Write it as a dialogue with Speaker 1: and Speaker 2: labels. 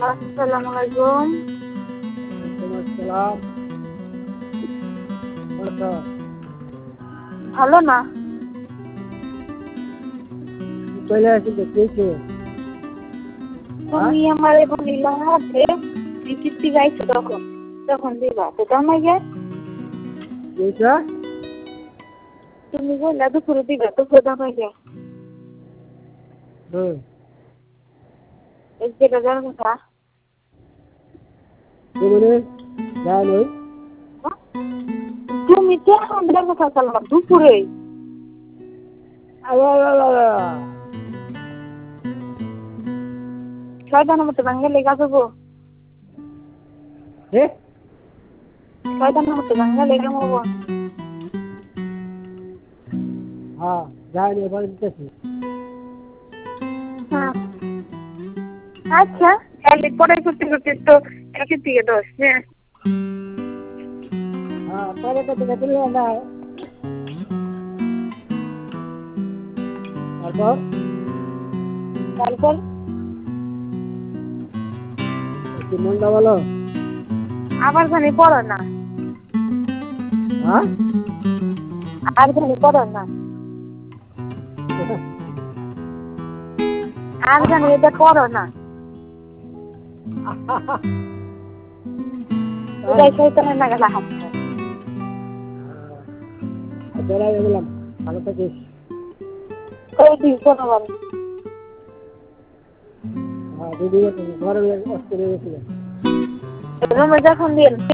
Speaker 1: আসসালামু আলাইকুম।
Speaker 2: আসসালাম। বলো।
Speaker 1: ভালো না?
Speaker 2: চলে আসি তো দেখে।
Speaker 1: তুমি আমারে বলিলা যে কিস্তি গাইছো তখন দিবা তো দাও না গে।
Speaker 2: এইটা
Speaker 1: তুমি বললা দুপুরে দিবা তো দাও না গে। এই যেটা জানো কথা
Speaker 2: মানে জানো
Speaker 1: তুমি তো এখন দেওয়ার কথা চালাম দুপুরে। ছয়টার মতো ভাঙ্গে লেগা যাবো। ছয়টার মতো ভাঙ্গে লেগে মরবো।
Speaker 2: হ্যাঁ জানি এবার দিতেছি।
Speaker 1: হ্যাঁ আচ্ছা তাহলে পড়াই করতে করতে তো একের দিকে 10 হ্যাঁ।
Speaker 2: হ্যাঁ পরে কত টাকা নিয়ে না
Speaker 1: তারপর
Speaker 2: কি মনটা বলো।
Speaker 1: আবার জানি পড়ো না।
Speaker 2: হ্যাঁ
Speaker 1: আর জানি পড়ো না। আর জানি এটা পড়ো না। এটাই শয়তানের নাগালে হাত দাও।
Speaker 2: বেড়াই গেলাম ভালো থাকিস।
Speaker 1: ওই দিন কোনো বারে
Speaker 2: হ্যাঁ দিদি ঘরে অস্ত হয়ে গেছিল।
Speaker 1: রুমে যখন দিন